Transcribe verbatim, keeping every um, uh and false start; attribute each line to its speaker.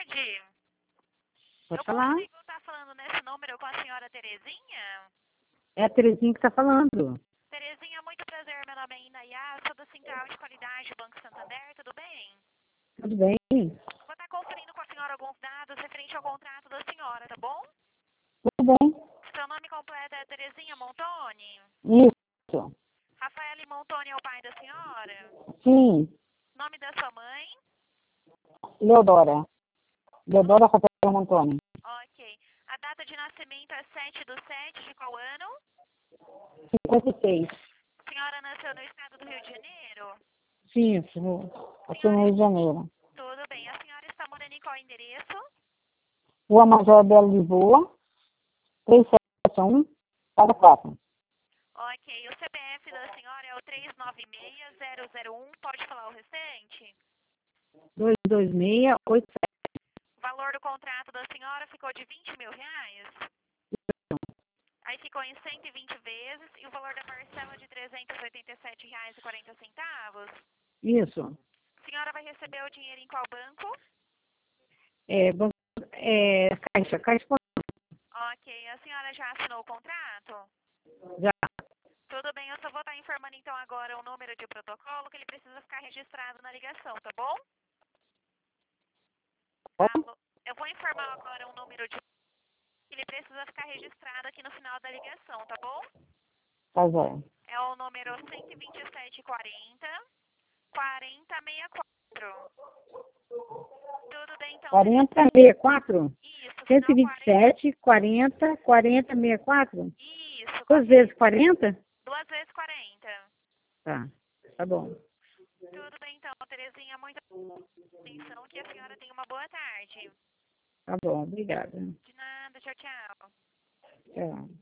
Speaker 1: tarde.
Speaker 2: Pode
Speaker 1: Eu
Speaker 2: falar.
Speaker 1: consigo estar falando nesse número com a senhora Terezinha?
Speaker 2: É a Terezinha que está falando.
Speaker 1: Terezinha, muito prazer. Meu nome é Inayá, sou da Central de Qualidade Banco Santander, tudo bem?
Speaker 2: Tudo bem?
Speaker 1: Vou estar conferindo com a senhora alguns dados referente ao contrato da senhora, tá bom?
Speaker 2: Tudo bem?
Speaker 1: Seu nome completo é Terezinha Montoni?
Speaker 2: Isso.
Speaker 1: Rafael Montoni é o pai da senhora?
Speaker 2: Sim.
Speaker 1: Nome da sua mãe?
Speaker 2: Leodora. Leodora Rafael Montoni.
Speaker 1: Ok. A data de nascimento é sete do sete de qual ano?
Speaker 2: cinquenta e seis.
Speaker 1: A senhora nasceu no estado do Rio de Janeiro?
Speaker 2: Sim, isso. Aqui no Rio de Janeiro.
Speaker 1: Tudo bem. A senhora está morando em qual endereço?
Speaker 2: Rua Major Belo Lisboa, três sete um, cada quatro.
Speaker 1: Ok. O C P F da senhora é o três nove seis zero zero um. Pode falar o restante?
Speaker 2: dois dois seis oito sete.
Speaker 1: O valor do contrato da senhora ficou de vinte mil reais? Aí ficou em cento e vinte vezes e o valor da parcela de trezentos e oitenta e sete reais e quarenta centavos.
Speaker 2: Isso.
Speaker 1: A senhora vai receber o dinheiro em qual banco?
Speaker 2: É, banco- é, caixa, caixa.
Speaker 1: Ok. A senhora já assinou o contrato?
Speaker 2: Já.
Speaker 1: Tudo bem, eu só vou estar informando então agora o número de protocolo que ele precisa ficar registrado na ligação, tá bom? Alô? Eu vou informar agora o número de que ele precisa ficar registrado aqui no final da ligação, tá bom?
Speaker 2: Tá bom.
Speaker 1: É o número cento e vinte e sete quarenta, quarenta sessenta e quatro. Tudo bem então?
Speaker 2: quarenta sessenta e quatro?
Speaker 1: Isso,
Speaker 2: cento e
Speaker 1: final
Speaker 2: vinte e
Speaker 1: quarenta.
Speaker 2: sete, quarenta, quarenta, sessenta e quatro?
Speaker 1: Isso,
Speaker 2: Duas vezes quarenta?
Speaker 1: duas vezes quarenta.
Speaker 2: Tá. Tá bom.
Speaker 1: Tudo bem então, Terezinha, muita atenção, que a senhora tenha uma boa tarde.
Speaker 2: Tá bom. Obrigada.
Speaker 1: De nada, tchau, tchau.
Speaker 2: Tchau.